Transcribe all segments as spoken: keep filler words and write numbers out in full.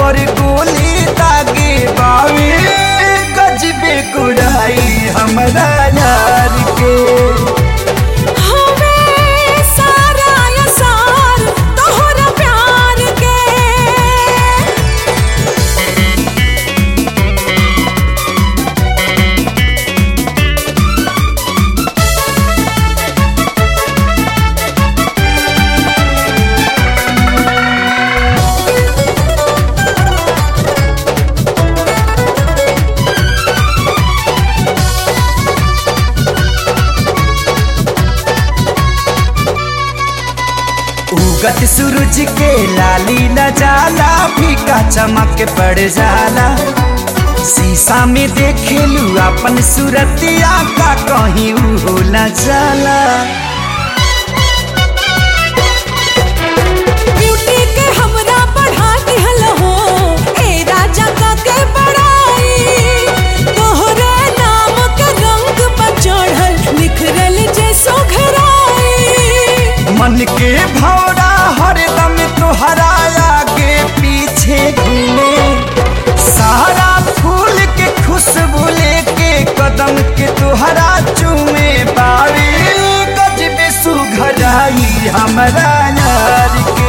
पर गोली दागे बावे गजबे गुड़ाई हमरा यार के। उगत सूरज के लाली न जाला फीका चमक पड़ जाला। शीशा में देखेलू अपन सूरतिया का कहीं हो न जाला। ब्यूटी के हमरा बढ़ा दिहल हो ए राजा का के बड़ाई। तोहरे नाम के रंग पर चढ़ल निखरल जैसो घराई। मन के भौरा हरदम तोहरा आगे पीछे घूमे। सारा फूल के खुशबू लेके कदम के तोहरा चूमे बावे गजबे सुघराई हमरा यार के।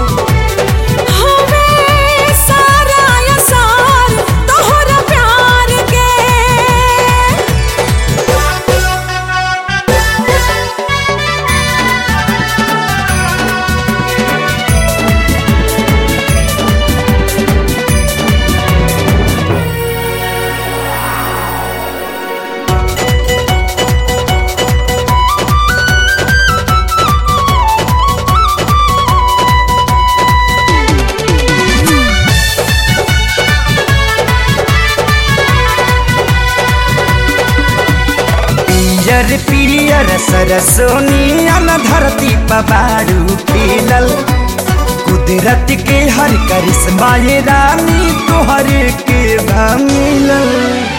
पियर पियर सरसोनियन धरती पबारू खिलल। कुदरत के हर करिश्मा ये रानी तोहरे के मिलल।